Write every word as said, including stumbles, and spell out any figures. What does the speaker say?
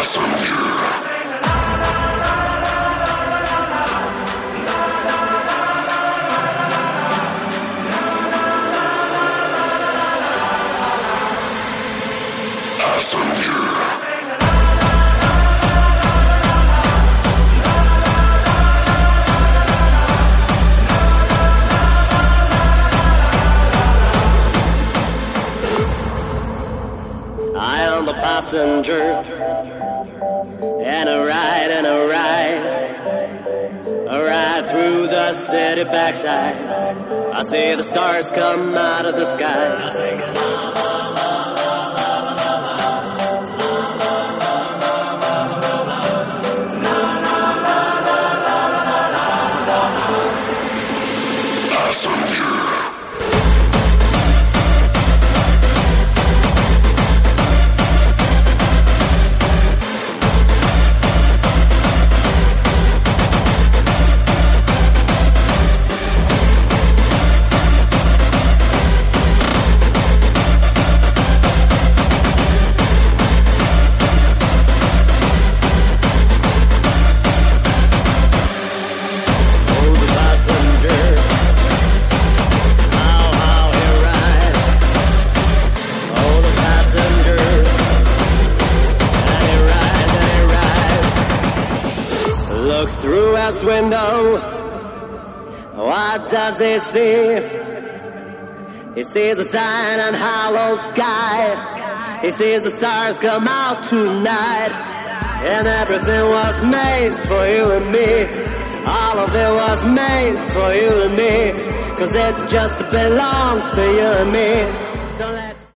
I am the passenger, and a ride and a ride, a ride through the city backside. I see the stars come out of the sky. Looks through his window, what does he see? He sees a sign on hollow sky. He sees the stars come out tonight. And everything was made for you and me. All of it was made for you and me. Cause it just belongs to you and me. So let's